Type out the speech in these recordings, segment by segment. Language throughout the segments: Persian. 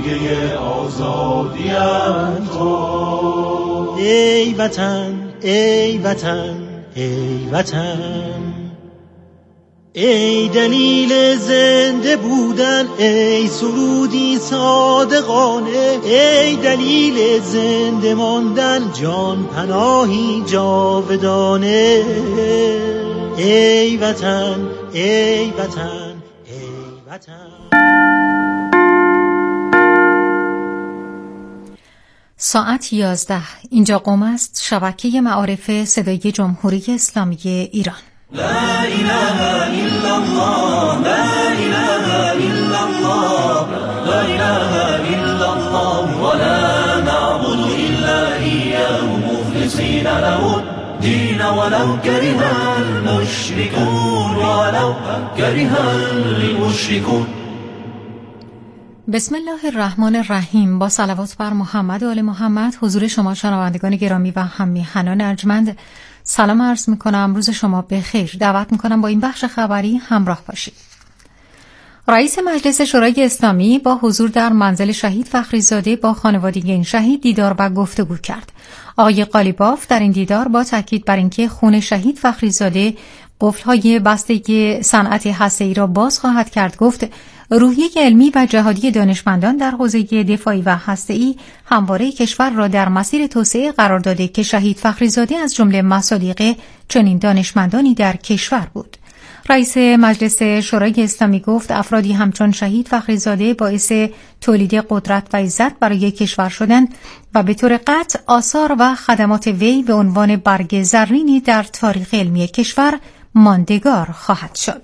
پایه آزادی‌ام تو. ای وطن ای وطن ای وطن، ای دلیل زنده بودن، ای سرودی صادقانه، ای دلیل زنده ماندن، جان پناهی جاودانه. ای وطن ای وطن ای وطن. ساعت 11. اینجا قم است، شبکه معارف صدای جمهوری اسلامی ایران. لا اله الا الله، لا اله الا الله، لا اله الا الله، ولا نعبد الا اياه مخلصين له الدين ولو كره المشركون، ولو كره المشركون. بسم الله الرحمن الرحیم. با صلوات بر محمد و آل محمد حضور شما شنوندگان گرامی و هم میهنان ارجمند سلام عرض میکنم. روز شما بخیر. دعوت میکنم با این بخش خبری همراه باشید. رئیس مجلس شورای اسلامی با حضور در منزل شهید فخریزاده با خانواده این شهید دیدار و گفتگو کرد. آقای قالیباف در این دیدار با تاکید بر اینکه خون شهید فخریزاده قفل‌های بستگی صنعت هسته‌ای را باز خواهد کرد، گفت روحیه علمی و جهادی دانشمندان در حوزه دفاعی و هسته‌ای همواره کشور را در مسیر توسعه قرار داده که شهید فخریزاده از جمله مصادیق چنین دانشمندانی در کشور بود. رئیس مجلس شورای اسلامی گفت افرادی همچون شهید فخریزاده باعث تولید قدرت و عزت برای کشور شدند و به طور قطع آثار و خدمات وی به عنوان برگ زرینی در تاریخ علمی کشور ماندگار خواهد شد.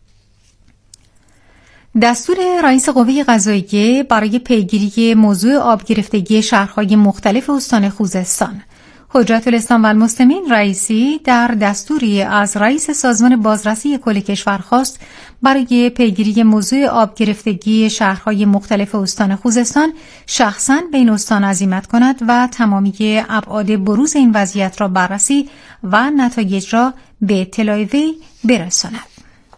دستور رئیس قوه قضاییه برای پیگیری موضوع آبگرفتگی شهرهای مختلف استان خوزستان. حجت الاسلام و المسلمین رئیسی در دستوری از رئیس سازمان بازرسی کل کشور خواست برای پیگیری موضوع آبگرفتگی شهرهای مختلف استان خوزستان شخصاً به این استان عزیمت کند و تمامی ابعاد بروز این وضعیت را بررسی و نتایج را به اطلاع وی برساند.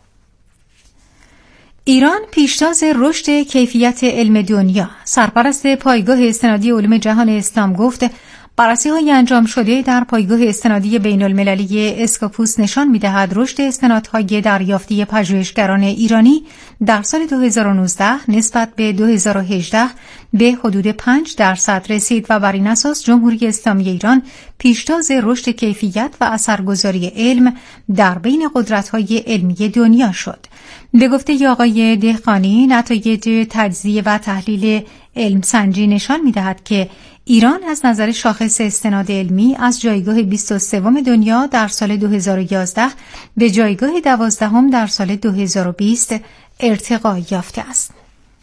ایران پیشتاز رشد کیفیت علم دنیا. سرپرست پایگاه استنادی علوم جهان اسلام گفت بررسی‌های انجام شده در پایگاه استنادی بین‌المللی اسکوپوس نشان می‌دهد رشد استنادهای دریافتی پژوهشگران ایرانی در سال 2019 نسبت به 2018 به حدود 5% رسید و بر این اساس جمهوری اسلامی ایران پیشتاز رشد کیفیت و اثرگذاری علم در بین قدرت‌های علمی دنیا شد. به گفته آقای دهقانی، نتایج تجزیه و تحلیل علم سنجی نشان می‌دهد که ایران از نظر شاخص استناد علمی از جایگاه 23 دنیا در سال 2011 به جایگاه 12 در سال 2020 ارتقا یافته است.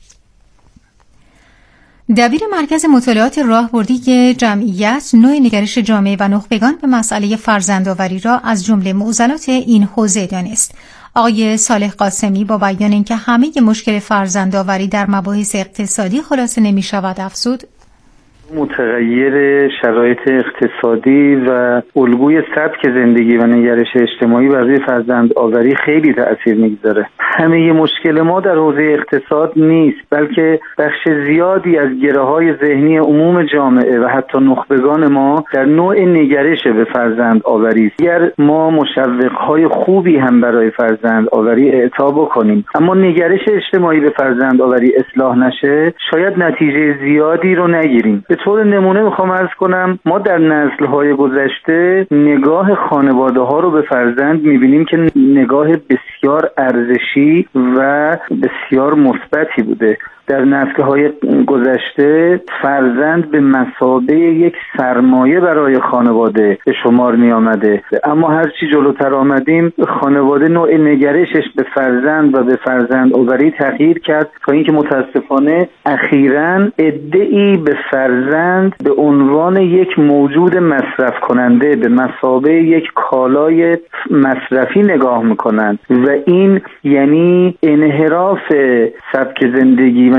دبیر مرکز مطالعات راهبردی جمعیت نوع نگرش جامعه و نخبگان به مسئله فرزندآوری را از جمله معضلات این حوزه دانست. آقای صالح قاسمی با بیان اینکه همه مشکل فرزندآوری در مباحث اقتصادی خلاصه نمی‌شود افزود: متغیر شرایط اقتصادی و الگوی سبک زندگی و نگرش اجتماعی بر روی فرزندآوری خیلی تأثیر میگذاره. همه مشکل ما در حوزه اقتصاد نیست، بلکه بخش زیادی از گره‌های ذهنی عموم جامعه و حتی نخبگان ما در نوع نگرش به فرزندآوری است. اگر ما مشوق‌های خوبی هم برای فرزندآوری اعطا بکنیم اما نگرش اجتماعی به فرزندآوری اصلاح نشه، شاید نتیجه زیادی رو نگیریم. به طور نمونه میخوام عرض کنم ما در نسل‌های گذشته نگاه خانواده‌ها رو به فرزند می‌بینیم که نگاه بسیار ارزشی و بسیار مثبتی بوده. در نسل‌های گذشته فرزند به مثابه یک سرمایه برای خانواده به شمار می آمده، اما هرچی جلوتر آمدیم خانواده نوع نگرشش به فرزند و به فرزندآوری تغییر کرد تا اینکه متاسفانه اخیراً عده‌ای به فرزند به عنوان یک موجود مصرف کننده به مثابه یک کالای مصرفی نگاه میکنند و این یعنی انحراف سبک زندگی و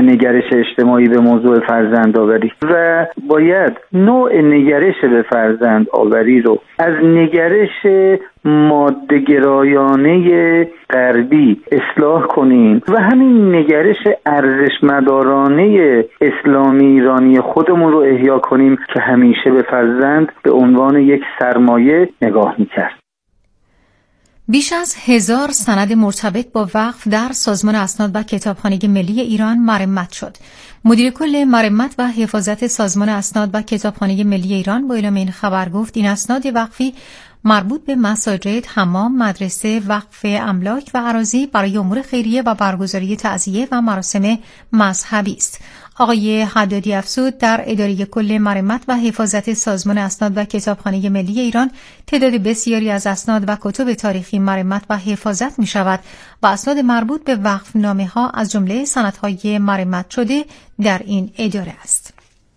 نگرش اجتماعی به موضوع فرزندآوری و باید نوع نگرش به فرزندآوری رو از نگرش ماده‌گرایانه غربی اصلاح کنیم و همین نگرش ارزشمدارانه اسلامی ایرانی خودمون رو احیا کنیم که همیشه به فرزند به عنوان یک سرمایه نگاه می‌کرد. بیش از 1000 سند مرتبط با وقف در سازمان اسناد و کتابخانه ملی ایران مرمت شد. مدیر کل مرمت و حفاظت سازمان اسناد و کتابخانه ملی ایران با اعلام این خبر گفت این اسناد وقفی مربوط به مساجد، حمام، مدرسه، وقف املاک و اراضی برای امور خیریه و برگزاری تعزیه و مراسم مذهبی است. آقای حدادی افزود در اداره کل مرمت و حفاظت سازمان اسناد و کتابخانه ملی ایران تعداد بسیاری از اسناد و کتب تاریخی مرمت و حفاظت می شود و اسناد مربوط به وقفنامه ها از جمله سندهای مرمت شده در این اداره است.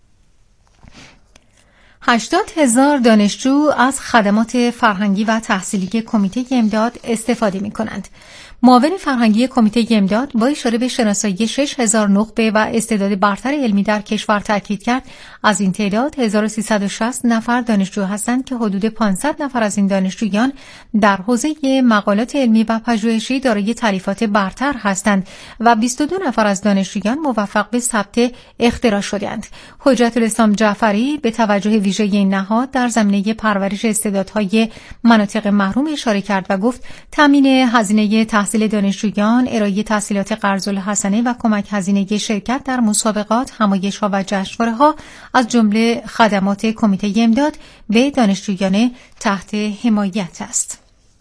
80,000 دانشجو از خدمات فرهنگی و تحصیلی کمیته امداد استفاده می کنند. معاون فرهنگی کمیته امداد با اشاره به شناسایی 6,000 نخبه و استعداد برتر علمی در کشور تاکید کرد از این تعداد 1360 نفر دانشجو هستند که حدود 500 نفر از این دانشجویان در حوزه مقالات علمی و پژوهشی دارای تالیفات برتر هستند و 22 نفر از دانشجویان موفق به ثبت اختراع شدند. حجت الاسلام جعفری به توجه ویژه این نهاد در زمینه پرورش استعدادهای مناطق محروم اشاره کرد و گفت تامین هزینه تحصیل دانشجویان، ارائه تحصیلات قرض الحسنه و کمک هزینه شرکت در مسابقات، همایش‌ها و جشنواره‌ها از جمله خدمات کمیته امداد به دانشجویان تحت حمایت است.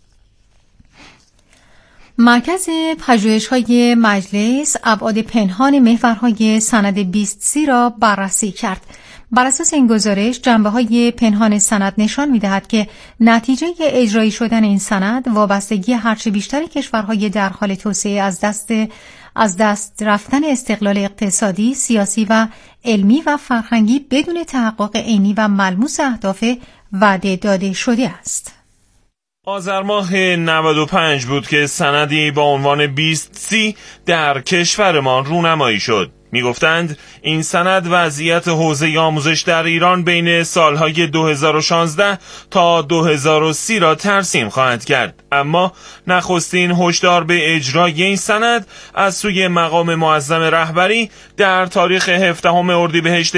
مرکز پژوهش‌های مجلس ابعاد پنهان محورهای سند 2030 را بررسی کرد. بر اساس این گزارش جنبه‌های پنهان سند نشان می‌دهد که نتیجه اجرایی شدن این سند وابستگی هرچه بیشتر کشورهای در حال توسعه از دست رفتن استقلال اقتصادی، سیاسی و علمی و فرهنگی بدون تحقق عینی و ملموس اهداف وعده داده شده است. آذر ماه 95 بود که سندی با عنوان 2030 در کشورمان رونمایی شد. میگفتند این سند وضعیت حوزه آموزش در ایران بین سالهای 2016 تا 2030 را ترسیم خواهد کرد. اما نخستین هشدار به اجرای این سند از سوی مقام معظم رهبری در تاریخ 17 اردیبهشت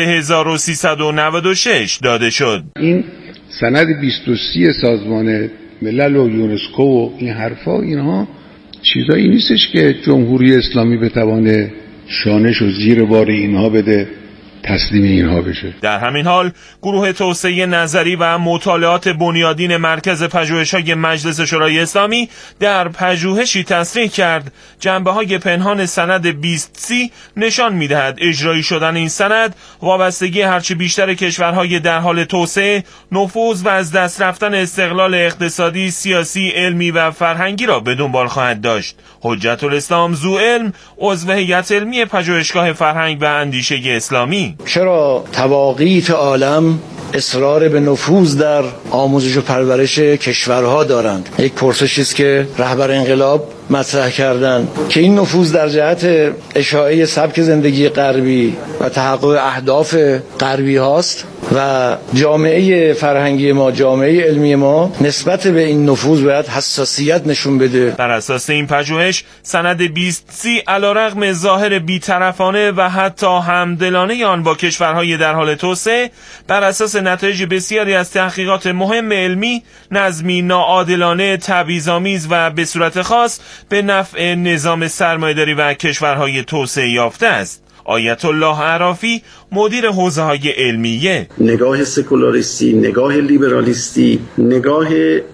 1396 داده شد. این سند 2030 سازمان ملل و یونسکو و این حرفا، اینها چیزایی نیستش که جمهوری اسلامی بتوانه شانش و زیر بار اینها بده، تسلیم اینها بشه. در همین حال گروه توسعه نظری و مطالعات بنیادین مرکز پژوهش‌های مجلس شورای اسلامی در پژوهشی تصریح کرد جنبه‌های پنهان سند 2030 نشان می‌دهد اجرایی شدن این سند وابستگی هرچه بیشتر کشورهای در حال توسعه، نفوذ و از دست رفتن استقلال اقتصادی، سیاسی، علمی و فرهنگی را به دنبال خواهد داشت. حجت الاسلام ذوالعلم عضو هیئت علمی پژوهشگاه فرهنگ و اندیشه اسلامی: چرا تواقیت عالم اصرار به نفوذ در آموزش و پرورش کشورها دارند؟ یک پرسشی است که رهبر انقلاب مطرح کردند که این نفوذ در جهت اشاعه سبک زندگی غربی و تحقق اهداف غربی هاست و جامعه فرهنگی ما، جامعه علمی ما نسبت به این نفوذ باید حساسیت نشون بده. بر اساس این پژوهش سند 2030 علیرغم ظاهر بی‌طرفانه و حتی همدلانه آن با کشورهای در حال توسعه، بر اساس نتایج بسیاری از تحقیقات مهم علمی، نظمی ناعادلانه، تبعیض‌آمیز و به صورت خاص به نفع نظام سرمایه‌داری و کشورهای توسعه یافته است. آیت الله عرافی مدیر حوزه‌های علمیه: نگاه سکولاریستی، نگاه لیبرالیستی، نگاه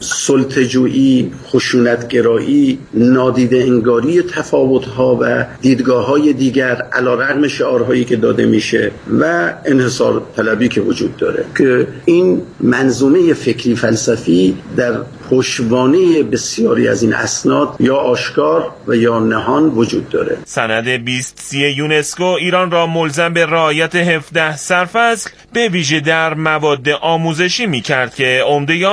سلطه‌جویی، خشونت‌گرایی، نادیده انگاری تفاوت‌ها و دیدگاه‌های دیگر علیرغم شعارهایی که داده میشه و انحصار طلبی که وجود داره که این منظومه فکری فلسفی در پشتوانه بسیاری از این اسناد یا آشکار و یا نهان وجود داره. سند 2030 یونسکو ایران را ملزم به رعایت 17 سرفصل به ویژه در مواد آموزشی می‌کرد که عمده آن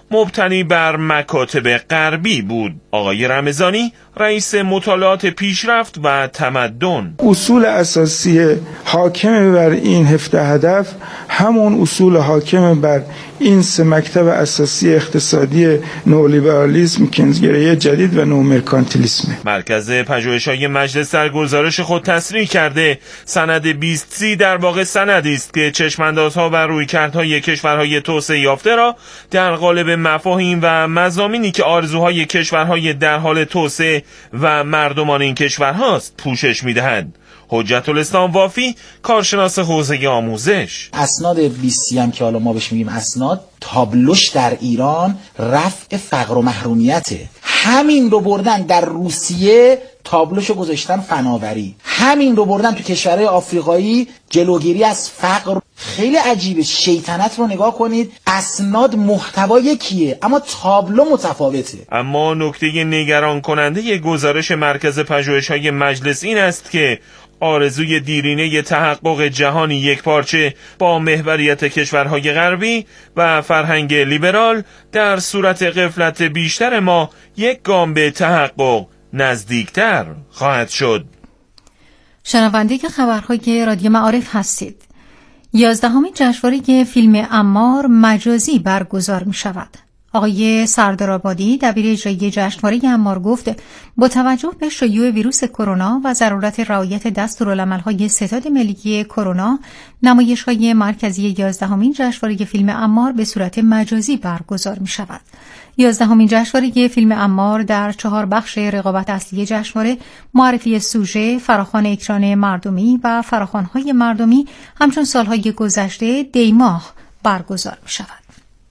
مبتنی بر مکاتب غربی بود. آقای رمضانی رئیس مطالعات پیشرفت و تمدن: اصول اساسی حاکم بر این 17 هدف همون اصول حاکم بر این 3 مکتب اساسی اقتصادی نولیبرالیسم، کینزگرایی جدید و نومرکانتیلیسم. مرکز پژوهش‌های مجلس در گزارش خود تصریح کرده سند 2030 در واقع سندی است که چشم‌اندازها و رویکردهای کشورهای توسعه یافته را در قالب مفاهیم و مضامینی که آرزوهای کشورهای در حال توسعه و مردمان این کشورهاست پوشش می‌دهد. حجت الاسلام وافی، کارشناس حوزه آموزش: اسناد 20 هم که حالا ما بهش میگیم اسناد، تابلوش در ایران رفع فقر و محرومیته. همین رو بردن در روسیه تابلوشو گذاشتن فناوری، همین رو بردن تو کشورهای آفریقایی جلوگیری از فقر. خیلی عجیبه، شیطنت رو نگاه کنید، اسناد محتوا یکیه اما تابلو متفاوته. اما نکته نگران کننده گزارش مرکز پژوهش‌های مجلس این است که آرزوی دیرینه تحقق جهانی یکپارچه با محوریت کشورهای غربی و فرهنگ لیبرال در صورت غفلت بیشتر ما یک گام به تحقق نزدیکتر خواهد شد. شنونده خبرهای رادیو معارف هستید. 11مین جشنواره فیلم عمار مجازی برگزار می شود. آقای سردار آبادی دبیر اجرایی جشنواره عمار گفت با توجه به شیوع ویروس کرونا و ضرورت رعایت دستورالعمل‌های ستاد ملی کرونا، نمایش‌های مرکزی 11مین جشنواره فیلم عمار به صورت مجازی برگزار می‌شود. 11مین جشنواره فیلم عمار در 4 بخش رقابت اصلی جشنواره، معرفی سوژه، فراخوان اکران مردمی و فراخوان‌های مردمی همچون سال‌های گذشته دیماه برگزار می‌شود.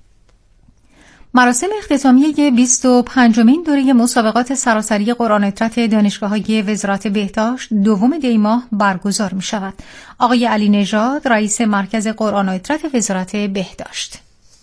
مراسم اختتامیه 25مین دوره مسابقات سراسری قرآن اطرت دانشگاه‌های وزارت بهداشت 2 دی ماه برگزار می‌شود. آقای علی نژاد رئیس مرکز قرآن اطرت وزارت بهداشت: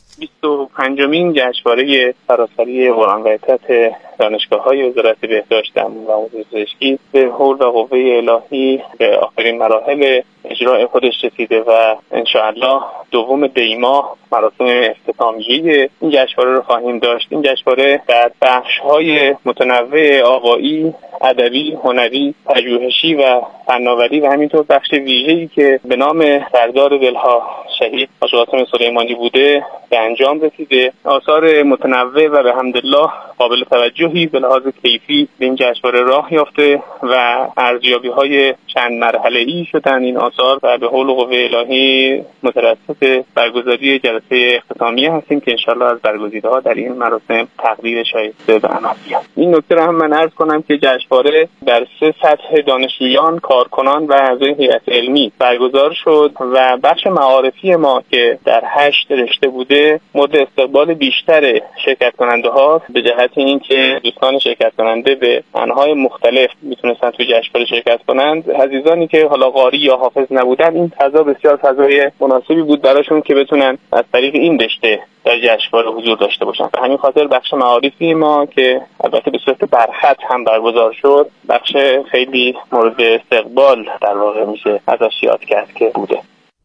25مین جشنواره سراسری قرآن و اطرت دانشگاه‌های وزارت بهداشت و آموزش پزشکی به حول و قوه الهی به آخرین مراحل اجرای خودش رسیده و انشاءالله 2 دی ماه مراسم اختتامیه این جشنواره رو خواهیم داشت. این جشنواره در بخش‌های متنوع آوایی، ادبی، هنری، پژوهشی و فناوری و همینطور بخش ویژه‌ای که به نام سردار دلها شهید حاج قاسم سلیمانی بوده به انجام رسیده. آثار متنوع و به حمدالله قابل توجهی به لحاظ کیفی به این جشنواره راه یافته و ارزیابی‌های چند مرحله‌ای شدن این آثار و به حول قوه الهی مترصد برگزاری جلسه اختتامیه هستیم که انشالله از برگزیده‌ها در این مراسم تقدیر شایسته به عمل بیاد. این نکته را هم من عرض کنم که جشنواره در 3 سطح دانشجویان، کارکنان و اعضای هیئت علمی برگزار شد و بخش معارفی ما که در 8 رشته بوده مورد استقبال بیشتر شرکت کننده ها به جهت اینکه دوستان شرکت کننده به انواع مختلف میتونستن تو جشنواره شرکت کنند. عزیزانی که حالا قاری یا حافظ نبودن این فضا بسیار فضای مناسبی بود براشون که بتونن از طریق این رشته در جشنواره حضور داشته باشن. به همین خاطر بخش معارفی ما که البته به صورت برخط هم برگزار شد بخش خیلی مورد استقبال در واقع میشه ازش یاد کرد که بوده.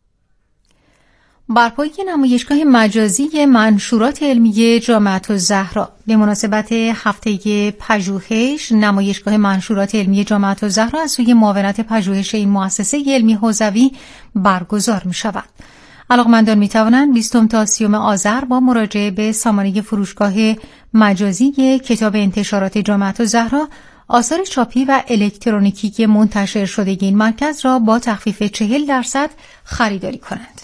برپایی نمایشگاه مجازی منشورات علمی جامعة الزهرا به مناسبت هفته پژوهش، نمایشگاه منشورات علمی جامعة الزهرا از سوی معاونت پژوهش این مؤسسه علمی حوزوی برگزار می شود. علاقمندان می توانند 20 تا 30 آذر با مراجعه به سامانه فروشگاه مجازی کتاب انتشارات جامعة الزهرا آثار چاپی و الکترونیکی منتشر شده این مرکز را با تخفیف 40% خریداری کنند.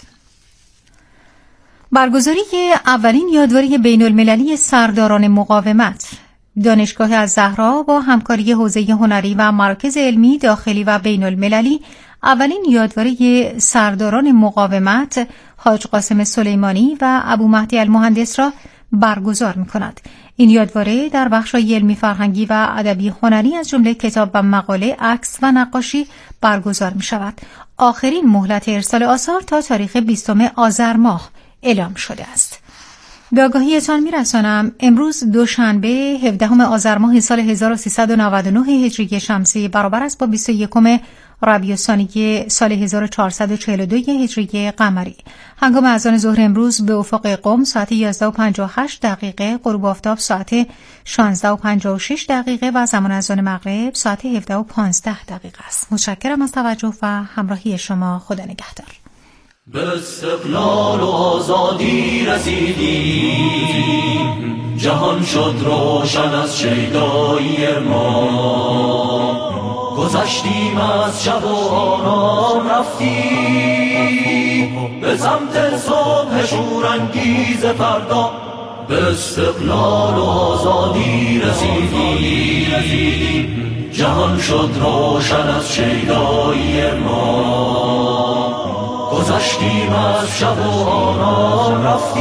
برگزاری اولین یادواری بین المللی سرداران مقاومت، دانشگاه الزهرا با همکاری حوزه هنری و مراکز علمی داخلی و بین المللی اولین یادواری سرداران مقاومت حاج قاسم سلیمانی و ابو مهدی المهندس را برگزار می‌کند. این یادواره در بخش‌های علمی فرهنگی و ادبی هنری از جمله کتاب و مقاله، عکس و نقاشی برگزار می‌شود. آخرین مهلت ارسال آثار تا تاریخ 20 آذر ماه اعلام شده است. به آگاهیتان می‌رسانم امروز دوشنبه 17 آذر ماه سال 1399 هجری شمسی برابر است با 21 ربیع الثانی سال 1442 هجری قمری. هنگام اذان ظهر امروز به افق قم ساعت 11:58 غروب آفتاب ساعت 16:56 و زمان اذان مغرب ساعت 17:15 است. متشکرم از توجه و همراهی شما. خدا نگهدار. به استقلال و آزادی رسیدیم، جهان شد روشن از شیدایی ما. گذشتیم از شب و آرام رفتیم به سمت صبح شورانگیز فردا. به استقلال و آزادی رسیدیم، جهان شد روشن از شیدایی ما. گذشتیم از شب و آرام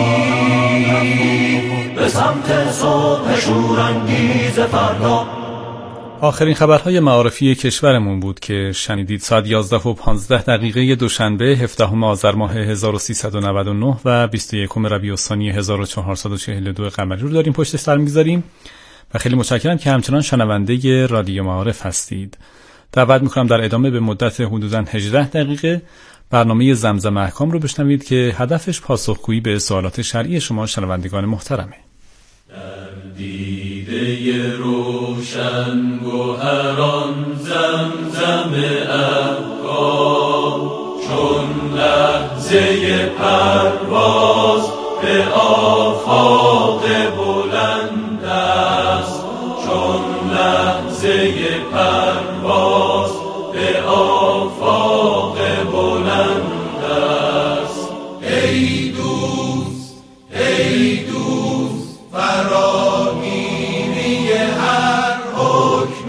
رفتیم به سمت صبح شورانگیز فردا. آخرین خبرهای معارفی کشورمون بود که شنیدید. ساعت 11:15 دوشنبه 17 آذر ماه 1399 و 21 ربیع الثانی 1442 قمری رو داریم پشت سر می‌گذاریم و خیلی متشکرم که همچنان شنونده رادیو معارف هستید. دعوت می‌کنم در ادامه به مدت حدوداً 18 دقیقه برنامه زمزم احکام رو بشنوید که هدفش پاسخگویی به سوالات شرعی شما شنوندگان محترمه. در دیده روشن گوهران زمزم احکام، چون لحظه پرواز به آفاق بلند است. چون لحظه پرواز به آفاق بلند است. ای دوست ای دوست فراگیری هر حکم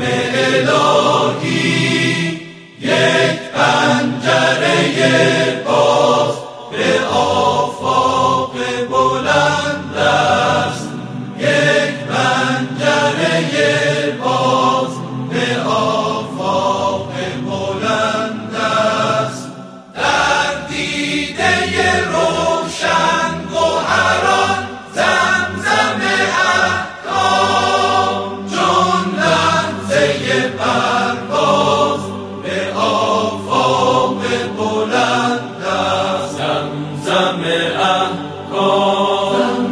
الهی، یک پنجره باز به آفاق بلند است. یک پنجره باز به آفاق بلند است. در دیده روشن گوهران زمزم احکام، چون لحظه پرواز به آفاق بلند است. زمزم احکام.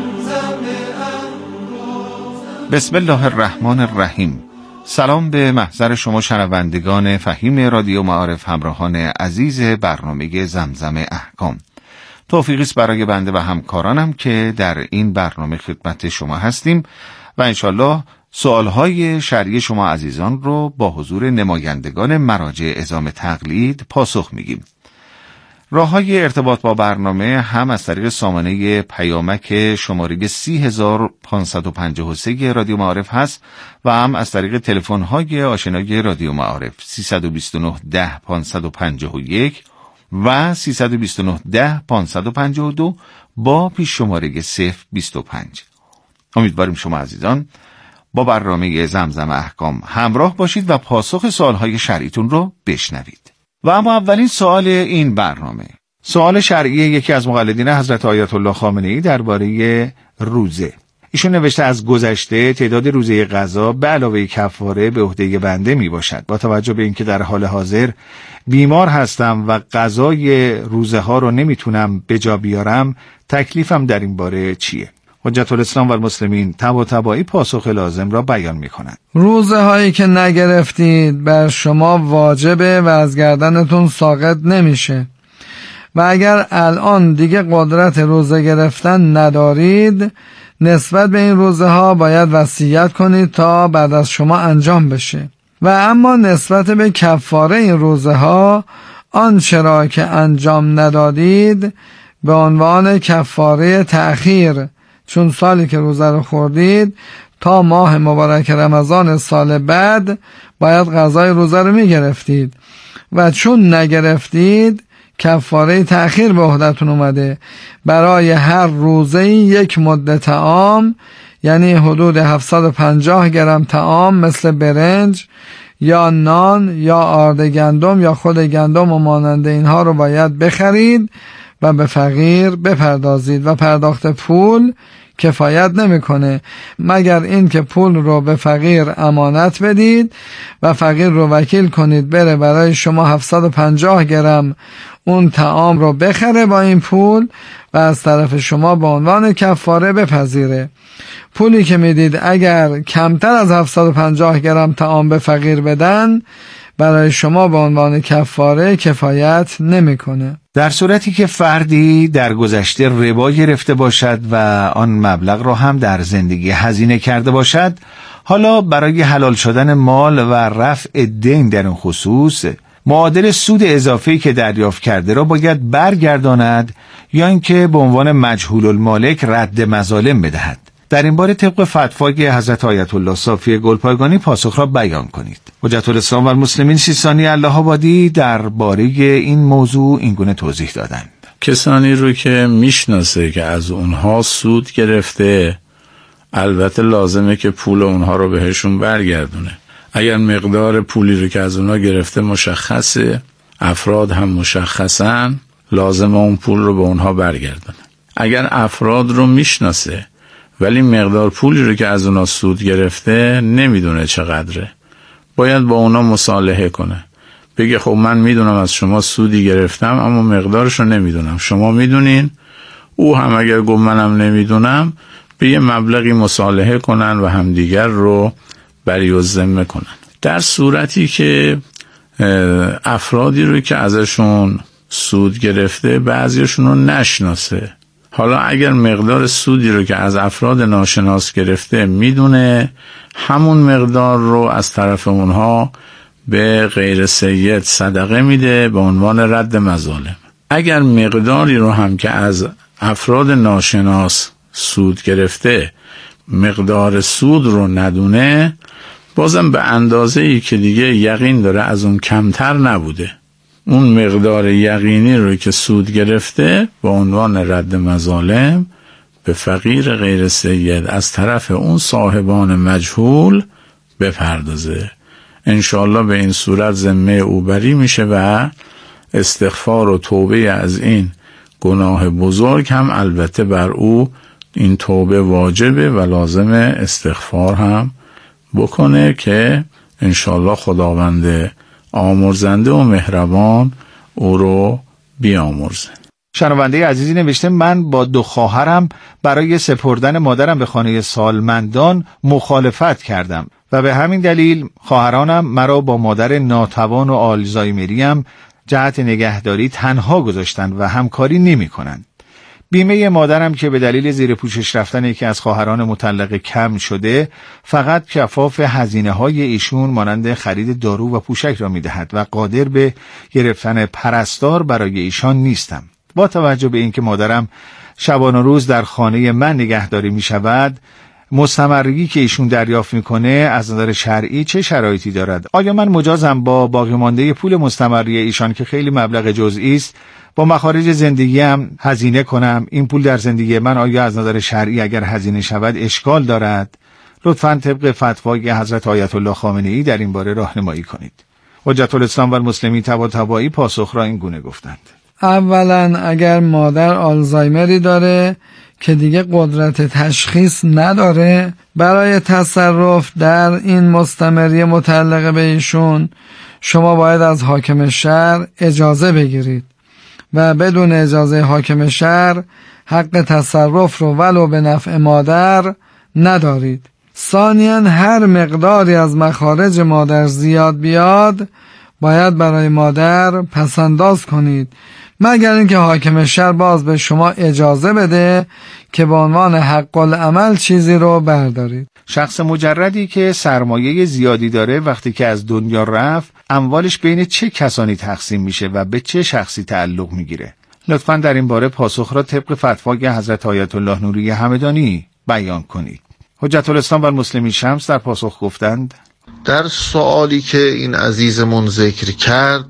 بسم الله الرحمن الرحیم. سلام به محضر شما شنوندگان فهیم رادیو معارف، همراهان عزیز برنامه زمزم احکام. توفیقی است برای بنده و همکارانم که در این برنامه خدمت شما هستیم و انشالله سوالهای شرعی شما عزیزان رو با حضور نمایندگان مراجع عظام تقلید پاسخ میگیم. راه‌های ارتباط با برنامه هم از طریق سامانه پیامک شماره 30553 رادیو معارف هست و هم از طریق تلفن‌های آشنای رادیو معارف 329 10 551 و 329 10 552 با پیش شماره 025. امیدواریم شما عزیزان با برنامه زمزم احکام همراه باشید و پاسخ سوالهای شرعیتون رو بشنوید. و اما اولین سوال این برنامه، سوال شرعی یکی از مقلدین حضرت آیت الله خامنه‌ای درباره روزه. ایشون نوشته از گذشته تعداد روزه قضا به علاوه کفاره به عهده بنده می باشد. با توجه به اینکه در حال حاضر بیمار هستم و قضای روزه ها رو نمیتونم به جا بیارم، تکلیفم در این باره چیه؟ حجت الاسلام و المسلمین طباطبایی پاسخ لازم را بیان می کند. روزه هایی که نگرفتید بر شما واجبه و از گردنتون ساقط نمیشه و اگر الان دیگه قدرت روزه گرفتن ندارید، نسبت به این روزه ها باید وصیت کنید تا بعد از شما انجام بشه. و اما نسبت به کفاره این روزه ها، آنچه را که انجام ندادید به عنوان کفاره تأخیر، چون سالی که روزه رو خوردید تا ماه مبارک رمضان سال بعد باید قضای روزه رو می گرفتید و چون نگرفتید کفاره تأخیر به عهدتون اومده. برای هر روزه یک مد طعام، یعنی حدود 750 گرم طعام مثل برنج یا نان یا آرد گندم یا خود گندم و مانند اینها رو باید بخرید و به فقیر بپردازید و پرداخت پول کفایت نمیکنه، مگر این که پول رو به فقیر امانت بدید و فقیر رو وکیل کنید بره برای شما 750 گرم اون طعام رو بخره با این پول و از طرف شما به عنوان کفاره بپذیره. پولی که میدید اگر کمتر از 750 گرم طعام به فقیر بدن برای شما به عنوان کفاره کفایت نمیکنه. در صورتی که فردی در گذشته ربا گرفته باشد و آن مبلغ را هم در زندگی هزینه کرده باشد، حالا برای حلال شدن مال و رفع دین در این خصوص معادل سود اضافه‌ای که دریافت کرده را باید برگرداند یا اینکه به عنوان مجهول المالک رد مظالم بدهد. در این باره طبق فتوای حضرت آیت الله صافی گلپایگانی پاسخ را بیان کنید. حجت الاسلام و المسلمین سیستانی الله آبادی درباره این موضوع اینگونه توضیح دادند: کسانی رو که میشناسه که از اونها سود گرفته، البته لازمه که پول اونها رو بهشون برگردونه. اگر مقدار پولی رو که از اونها گرفته مشخصه، افراد هم مشخصن، لازمه اون پول رو به اونها برگردونه. اگر افراد رو میشناسه ولی مقدار پولی رو که از اونا سود گرفته نمیدونه چقدره، باید با اونا مصالحه کنه، بگه خب من میدونم از شما سودی گرفتم اما مقدارش رو نمیدونم، شما میدونین. او هم اگر گفت منم نمیدونم، به یه مبلغی مصالحه کنن و همدیگر رو بری و ذمه کنن. در صورتی که افرادی رو که ازشون سود گرفته بعضیشون رو نشناسه، حالا اگر مقدار سودی رو که از افراد ناشناس گرفته میدونه، همون مقدار رو از طرف اونها به غیر سید صدقه میده به عنوان رد مظالم. اگر مقداری رو هم که از افراد ناشناس سود گرفته مقدار سود رو ندونه، بازم به اندازه‌ای که دیگه یقین داره از اون کمتر نبوده، اون مقدار یقینی رو که سود گرفته به عنوان رد مظالم به فقیر غیر سید از طرف اون صاحبان مجهول بپردازه. انشالله به این صورت ذمه او بری میشه و استغفار و توبه از این گناه بزرگ هم البته بر او این توبه واجبه و لازمه استغفار هم بکنه که انشالله خداوند آمرزنده و مهربان او رو بیامرزه. شنونده عزیزی نوشته: من با 2 خواهرم برای سپردن مادرم به خانه سالمندان مخالفت کردم و به همین دلیل خواهرانم مرا با مادر ناتوان و آلزایمریم جهت نگهداری تنها گذاشتند و همکاری نمی کنند. بیمه مادرم که به دلیل زیر پوشش رفتن یکی از خواهران مطلقه کم شده، فقط کفاف هزینه‌های ایشون مانند خرید دارو و پوشک را می‌دهد و قادر به گرفتن پرستار برای ایشان نیستم. با توجه به اینکه مادرم شبانه روز در خانه من نگهداری می‌شود، مستمرگی که ایشون دریافت می‌کنه از نظر شرعی چه شرایطی دارد؟ آیا من مجازم با باقی مانده پول مستمری ایشان که خیلی مبلغ جزئی است با مخارج زندگیم هزینه کنم؟ این پول در زندگی من آیا از نظر شرعی اگر هزینه شود اشکال دارد؟ لطفاً طبق فتوای حضرت آیت الله خامنه‌ای در این باره راهنمایی کنید. حجت الاسلام و المسلمین طباطبایی پاسخ را این گونه گفتند: اولا اگر مادر آلزایمری داره که دیگه قدرت تشخیص نداره، برای تصرف در این مستمری متعلقه به ایشون شما باید از حاکم شهر اجازه بگیرید و بدون اجازه حاکم شهر حق تصرف رو ولو به نفع مادر ندارید. ثانیاً هر مقداری از مخارج مادر زیاد بیاد باید برای مادر پسنداز کنید، مگر اینکه حاکم شهر باز به شما اجازه بده که به عنوان حق العمل چیزی رو بردارید. شخص مجردی که سرمایه زیادی داره وقتی که از دنیا رفت، اموالش بین چه کسانی تقسیم میشه و به چه شخصی تعلق میگیره؟ لطفاً در این باره پاسخ را طبق فتوای حضرت آیت الله نوری همدانی بیان کنید. حجت الاسلام و المسلمین شمس در پاسخ گفتند: در سوالی که این عزیزمون ذکر کرد،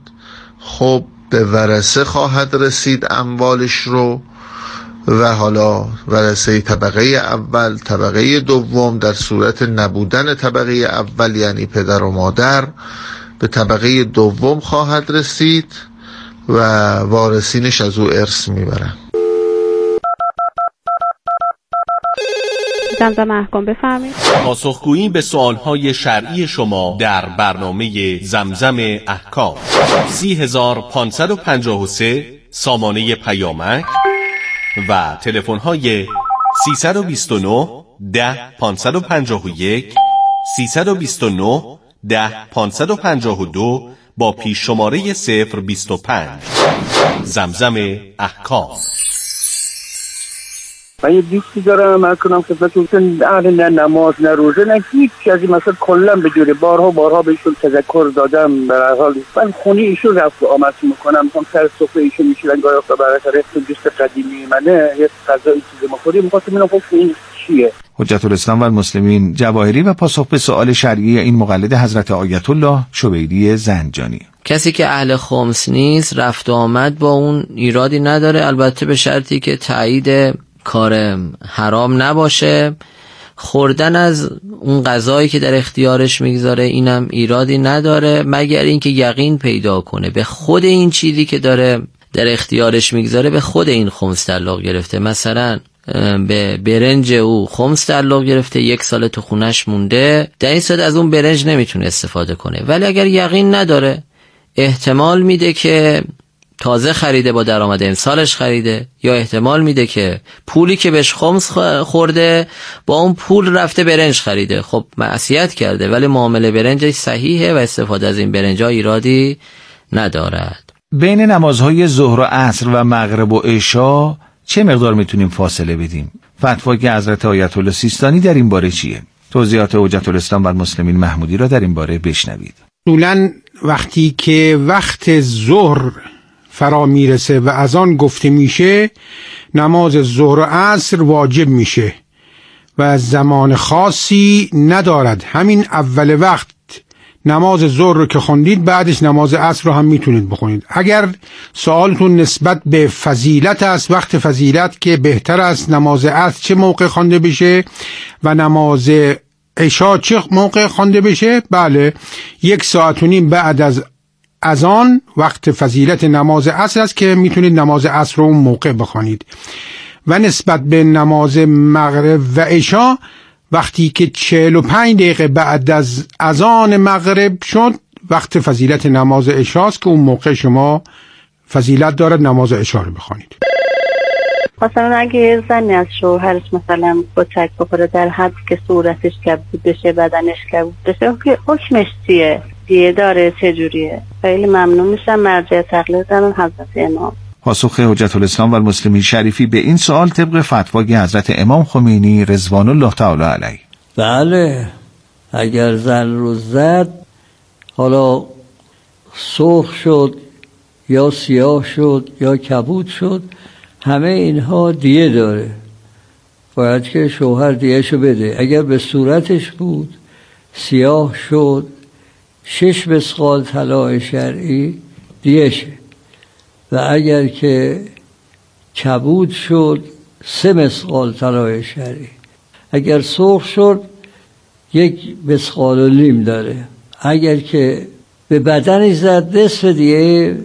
خب به ورثه خواهد رسید اموالش رو و حالا ورثه طبقه اول، طبقه دوم، در صورت نبودن طبقه اول یعنی پدر و مادر به طبقه دوم خواهد رسید و وارثینش از او ارث میبرن. زمزم احکام بفرمایید. پاسخگویی به سوالهای شرعی شما در برنامه زمزم احکام 30553 سامانه پیامک و تلفن‌های 329 10 551 329 10 552 با پیش شماره 025. زمزم احکام. من یه دوستی دارم من کنم خدمتتون، نه نماز نه روزه نه هیچ از این مثلا کلا به جوره بارها بهشون تذکر دادم. به هر حال من خونه ایشون رفت و آمد میکنم، میخوام سر سفره ایشون میشیدن گاهی وقتا برای دوست قدیمی منه یه غذای چیزی میخوریم، میخواستم اینو این چیه. حجت الاسلام و المسلمین جواهری و پاسخ به سوال شرعی این مقلد حضرت آیت الله شبیلی زنجانی. کسی که اهل خمس نیست رفت و آمد با اون ایرادی نداره، البته به شرطی که تایید کار حرام نباشه. خوردن از اون غذایی که در اختیارش میگذاره اینم ایرادی نداره، مگر اینکه یقین پیدا کنه به خود این چیزی که داره در اختیارش میگذاره به خود این خمس تعلق گرفته. مثلا به برنج او خمس تعلق گرفته، 1 سال تو خونش مونده، در این صورت از اون برنج نمیتونه استفاده کنه. ولی اگر یقین نداره، احتمال میده که تازه خریده با درآمد امسالش خریده، یا احتمال میده که پولی که بهش خمس خورده با اون پول رفته برنج خریده، خب معصیت کرده، ولی معامله برنجش صحیحه و استفاده از این برنج‌ها ایرادی ندارد. بین نمازهای ظهر و عصر و مغرب و عشا چه مقدار میتونیم فاصله بدیم؟ فتوای حضرت آیت الله سیستانی در این باره چیه؟ توضیحات حجت الاسلام و المسلمین محمودی را در این باره بشنوید. اصولاً وقتی که وقت ظهر فرا میرسه و اذان گفته میشه، نماز ظهر و عصر واجب میشه و زمان خاصی ندارد. همین اول وقت نماز ظهر رو که خوندید بعدش نماز عصر رو هم میتونید بخونید. اگر سوالتون نسبت به فضیلت است، وقت فضیلت که بهتر است نماز عصر چه موقع خوانده بشه و نماز عشا چه موقع خوانده بشه، بله 1.5 ساعت بعد از اذان وقت فضیلت نماز عصر است که میتونید نماز عصر رو اون موقع بخوانید. و نسبت به نماز مغرب و عشا وقتی که 45 دقیقه بعد از اذان مغرب شد وقت فضیلت نماز عشا است که اون موقع شما فضیلت دارد نماز عشا رو بخوانید. مثلا اگه زنی از شوهرش مثلا کتک بخوره در حد که صورتش کبود بشه، بدنش کبود بشه، حکمش چیه؟ دیه داره؟ چجوریه؟ خیلی ممنون میشم. مرجع تقلید دارم حضرت امام. پاسخ حجت الاسلام و المسلمین شریفی به این سوال طبق فتوای حضرت امام خمینی رضوان الله تعالی علیه. بله، اگر زن رو زد، حالا سرخ شد یا سیاه شد یا کبود شد، همه اینها دیه داره، باید که شوهر دیهشو بده. اگر به صورتش بود سیاه شد 6 مسقال طلا شرعی دیهشه، و اگر که کبود شد 3 مسقال طلا شرعی. اگر سرخ شد 1.5 مسقال داره. اگر که به بدنش زد نصف دیه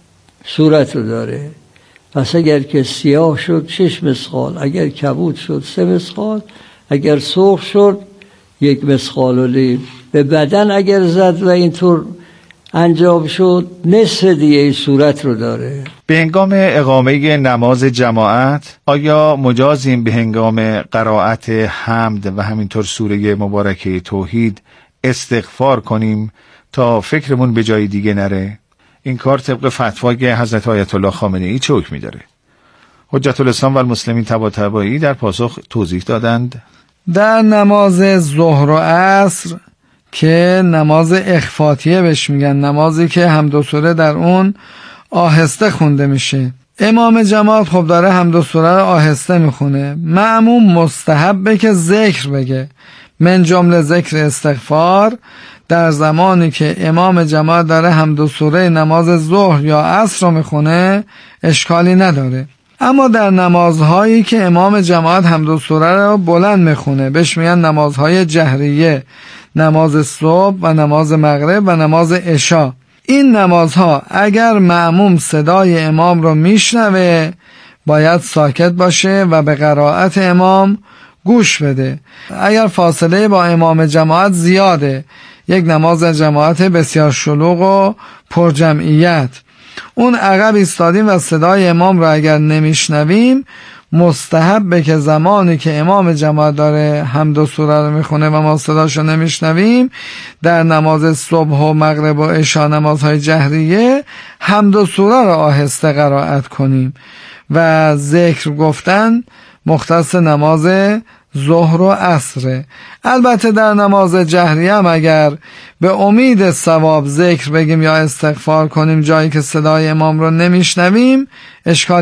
صورت رو داره. پس اگر که سیاه شد 6 مسقال، اگر کبود شد 3 مسقال، اگر سرخ شد 1 مسقال. به بدن اگر زد و اینطور انجام شد نصف دیه صورت رو داره. به هنگام اقامه نماز جماعت آیا مجازیم به هنگام قرائت حمد و همینطور سوره مبارکه توحید استغفار کنیم تا فکرمون به جای دیگه نره؟ این کار طبق فتوای حضرت آیت الله خامنه ای چه حکمی داره؟ حجت الاسلام و المسلمین طباطبایی در پاسخ توضیح دادند در نماز ظهر و عصر که نماز اخفاتیه بهش میگن، نمازی که حمد و سوره در اون آهسته خونده میشه، امام جماعت خب داره حمد و سوره رو آهسته میخونه، مأموم مستحبه که ذکر بگه، من جمله ذکر استغفار. در زمانی که امام جماعت داره حمد و سوره نماز ظهر یا عصر رو میخونه اشکالی نداره. اما در نمازهایی که امام جماعت حمد و سوره رو بلند میخونه بهش میگن نمازهای جهریه، نماز صبح و نماز مغرب و نماز عشا. این نمازها اگر مأموم صدای امام رو میشنوه باید ساکت باشه و به قرائت امام گوش بده. اگر فاصله با امام جماعت زیاده، یک نماز جماعت بسیار شلوغ و پرجمعیت، اون عقب ایستادیم و صدای امام را اگر نمیشنویم، مستحبه که زمانی که امام جماعت داره حمد و سوره رو میخونه و ما صداشو نمیشنویم، در نماز صبح و مغرب و عشا، نمازهای جهریه، حمد و سوره رو آهسته قرائت کنیم و ذکر گفتن مختص نماز ظهر و عصر. البته در نماز جهری هم اگر به امید ثواب ذکر بگیم یا استغفار کنیم جایی که صدای امام رو نمیشنویم اشکال